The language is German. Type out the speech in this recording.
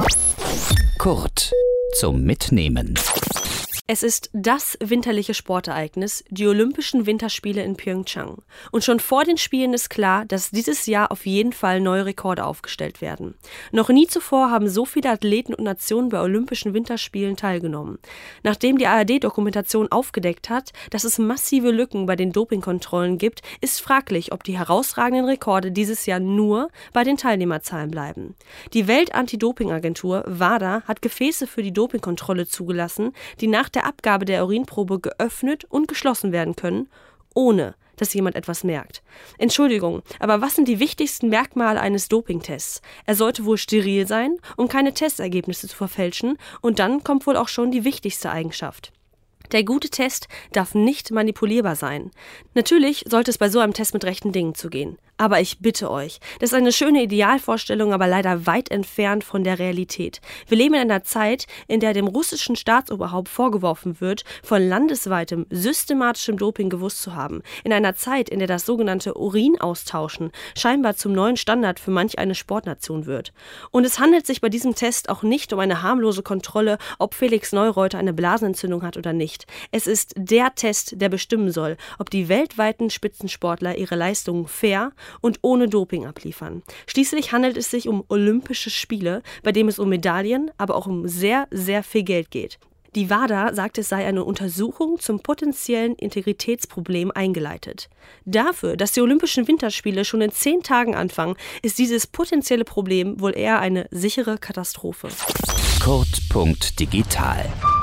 Kurt zum Mitnehmen. Es ist das winterliche Sportereignis, die Olympischen Winterspiele in Pyeongchang. Und schon vor den Spielen ist klar, dass dieses Jahr auf jeden Fall neue Rekorde aufgestellt werden. Noch nie zuvor haben so viele Athleten und Nationen bei Olympischen Winterspielen teilgenommen. Nachdem die ARD-Dokumentation aufgedeckt hat, dass es massive Lücken bei den Dopingkontrollen gibt, ist fraglich, ob die herausragenden Rekorde dieses Jahr nur bei den Teilnehmerzahlen bleiben. Die Welt-Anti-Doping-Agentur WADA hat Gefäße für die Dopingkontrolle zugelassen, die nach der Abgabe der Urinprobe geöffnet und geschlossen werden können, ohne dass jemand etwas merkt. Entschuldigung, aber was sind die wichtigsten Merkmale eines Dopingtests? Er sollte wohl steril sein, um keine Testergebnisse zu verfälschen, und dann kommt wohl auch schon die wichtigste Eigenschaft. Der gute Test darf nicht manipulierbar sein. Natürlich sollte es bei so einem Test mit rechten Dingen zugehen. Aber ich bitte euch, das ist eine schöne Idealvorstellung, aber leider weit entfernt von der Realität. Wir leben in einer Zeit, in der dem russischen Staatsoberhaupt vorgeworfen wird, von landesweitem systematischem Doping gewusst zu haben. In einer Zeit, in der das sogenannte Urinaustauschen scheinbar zum neuen Standard für manch eine Sportnation wird. Und es handelt sich bei diesem Test auch nicht um eine harmlose Kontrolle, ob Felix Neureuter eine Blasenentzündung hat oder nicht. Es ist der Test, der bestimmen soll, ob die weltweiten Spitzensportler ihre Leistungen fair und ohne Doping abliefern. Schließlich handelt es sich um Olympische Spiele, bei dem es um Medaillen, aber auch um sehr, sehr viel Geld geht. Die WADA sagt, es sei eine Untersuchung zum potenziellen Integritätsproblem eingeleitet. Dafür, dass die Olympischen Winterspiele schon in 10 Tagen anfangen, ist dieses potenzielle Problem wohl eher eine sichere Katastrophe. Kurt.digital